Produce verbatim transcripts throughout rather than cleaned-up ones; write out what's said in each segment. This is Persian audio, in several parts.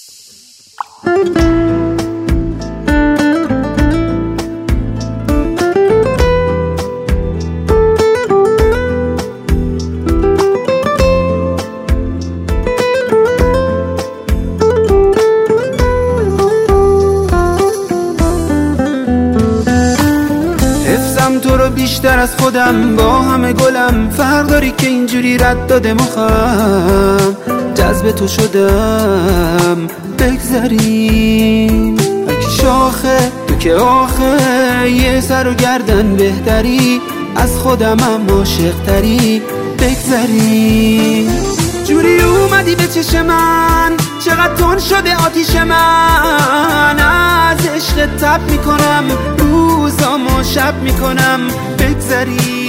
تو رو بیشتر از خودم، با همه گلم فرق داری که اینجوری رد داده مخم، جذب تو شدم بگذریم اگه شاخه تو که آخه یه سر و گردن بهتری، از خودم هم عاشق تری بگذریم. جوری اومدی به چش من، چقدر تون شده آتیش من، از عشق تب میکنم روزامو شب میکنم بگذری.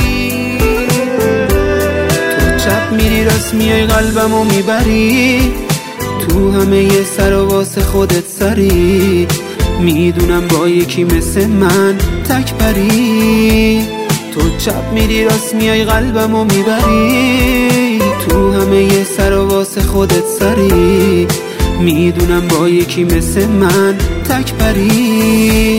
تو چپ میری راست میای قلبمو میبری، تو همه یه سر و واسه خودت سری، میدونم با یکی مثل من تک پری. تو چپ میری راست میای قلبمو میبری، تو همه یه سر و واسه خودت سری، میدونم با یکی مثل من تک پری.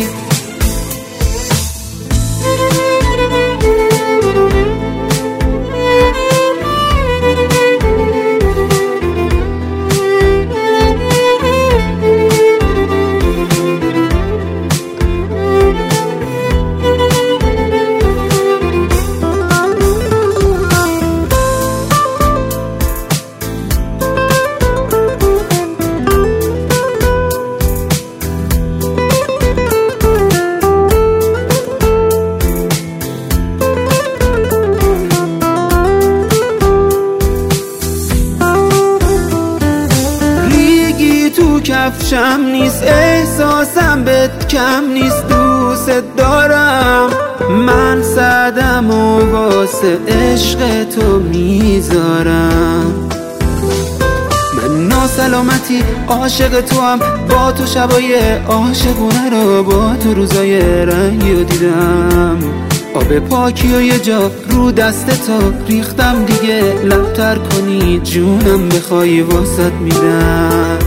کفشم نیست احساسم بهت کم نیست، دوست دارم من صدم و واسه عشق تو میذارم. من ناسلامتی عاشق تو هم، با تو شبای عاشقونه رو با تو روزای رنگی رو دیدم. آب پاکی و یه جا رو دست تو ریختم دیگه، لبتر کنی جونم بخوای واسط میدم.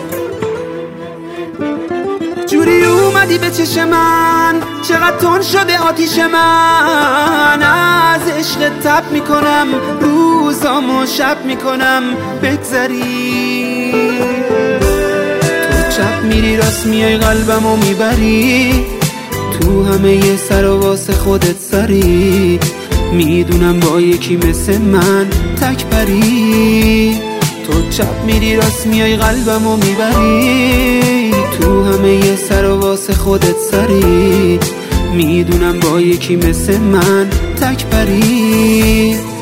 جوری اومدی به چش من، چقدر تون شده آتیش من، از عشق تب میکنم روزامو شب میکنم بگذری. تو چپ میری راست میای قلبمو میبری، تو همه یه سر و واسه خودت سری، میدونم با یکی مثل من تک پری. تو چپ میری راست میای قلبمو میبری، تو همه یه سر و واسه خودت سری، میدونم با یکی مثل من تک پری.